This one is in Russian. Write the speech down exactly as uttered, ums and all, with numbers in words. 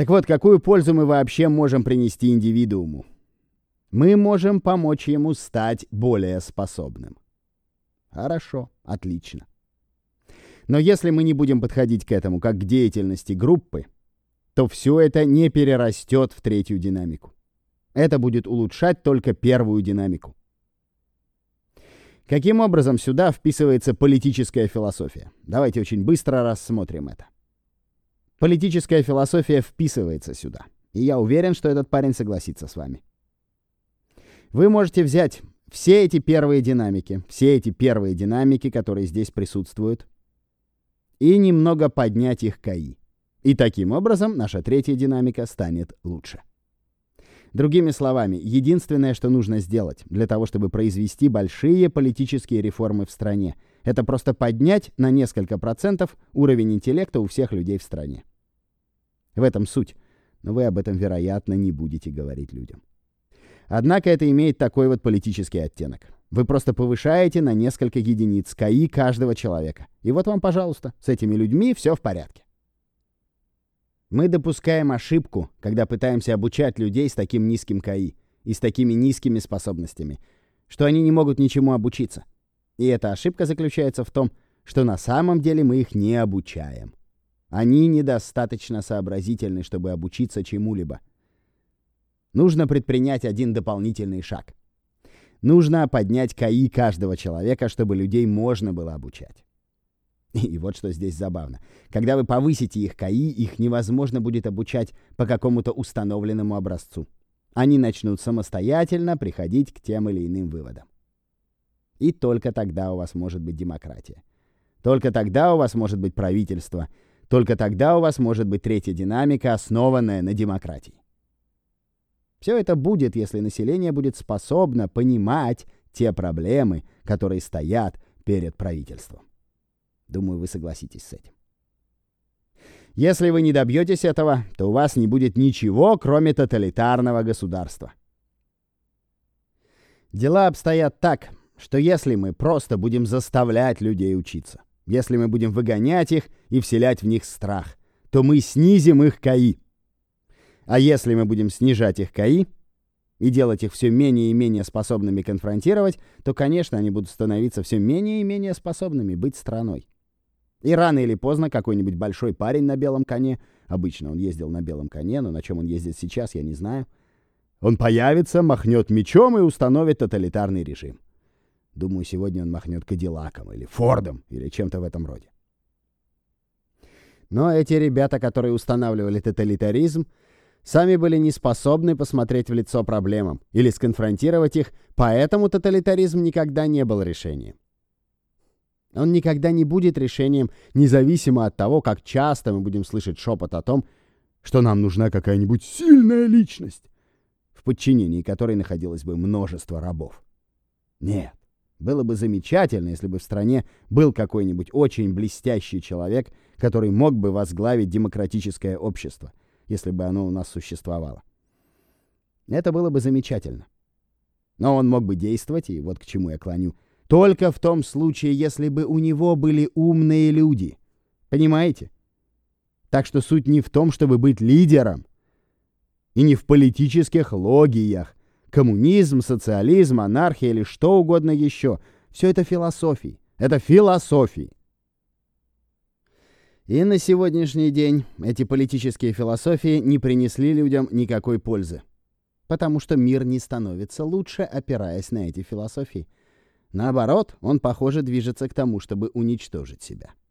Так вот, какую пользу мы вообще можем принести индивидууму? Мы можем помочь ему стать более способным. Хорошо, отлично. Но если мы не будем подходить к этому как к деятельности группы, то все это не перерастет в третью динамику. Это будет улучшать только первую динамику. Каким образом сюда вписывается политическая философия? Давайте очень быстро рассмотрим это. Политическая философия вписывается сюда. И я уверен, что этот парень согласится с вами. Вы можете взять все эти первые динамики, все эти первые динамики, которые здесь присутствуют, и немного поднять их КАИ. И таким образом наша третья динамика станет лучше. Другими словами, единственное, что нужно сделать для того, чтобы произвести большие политические реформы в стране, это просто поднять на несколько процентов уровень интеллекта у всех людей в стране. В этом суть, но вы об этом, вероятно, не будете говорить людям. Однако это имеет такой вот политический оттенок. Вы просто повышаете на несколько единиц КАИ каждого человека. И вот вам, пожалуйста, с этими людьми все в порядке. Мы допускаем ошибку, когда пытаемся обучать людей с таким низким КАИ и с такими низкими способностями, что они не могут ничему обучиться. И эта ошибка заключается в том, что на самом деле мы их не обучаем. Они недостаточно сообразительны, чтобы обучиться чему-либо. Нужно предпринять один дополнительный шаг. Нужно поднять КАИ каждого человека, чтобы людей можно было обучать. И вот что здесь забавно. Когда вы повысите их КАИ, их невозможно будет обучать по какому-то установленному образцу. Они начнут самостоятельно приходить к тем или иным выводам. И только тогда у вас может быть демократия. Только тогда у вас может быть правительство. Только тогда у вас может быть третья динамика, основанная на демократии. Все это будет, если население будет способно понимать те проблемы, которые стоят перед правительством. Думаю, вы согласитесь с этим. Если вы не добьетесь этого, то у вас не будет ничего, кроме тоталитарного государства. Дела обстоят так, что если мы просто будем заставлять людей учиться, если мы будем выгонять их и вселять в них страх, то мы снизим их КАИ. А если мы будем снижать их КАИ и делать их все менее и менее способными конфронтировать, то, конечно, они будут становиться все менее и менее способными быть страной. И рано или поздно какой-нибудь большой парень на белом коне, обычно он ездил на белом коне, но на чем он ездит сейчас, я не знаю, он появится, махнет мечом и установит тоталитарный режим. Думаю, сегодня он махнет Кадиллаком или Фордом или чем-то в этом роде. Но эти ребята, которые устанавливали тоталитаризм, сами были не способны посмотреть в лицо проблемам или сконфронтировать их, поэтому тоталитаризм никогда не был решением. Он никогда не будет решением, независимо от того, как часто мы будем слышать шепот о том, что нам нужна какая-нибудь сильная личность, в подчинении которой находилось бы множество рабов. Нет, было бы замечательно, если бы в стране был какой-нибудь очень блестящий человек, который мог бы возглавить демократическое общество, если бы оно у нас существовало. Это было бы замечательно. Но он мог бы действовать, и вот к чему я клоню, только в том случае, если бы у него были умные люди. Понимаете? Так что суть не в том, чтобы быть лидером, и не в политических логиях. Коммунизм, социализм, анархия или что угодно еще. Все это философии. Это философии. И на сегодняшний день эти политические философии не принесли людям никакой пользы. Потому что мир не становится лучше, опираясь на эти философии. Наоборот, он, похоже, движется к тому, чтобы уничтожить себя.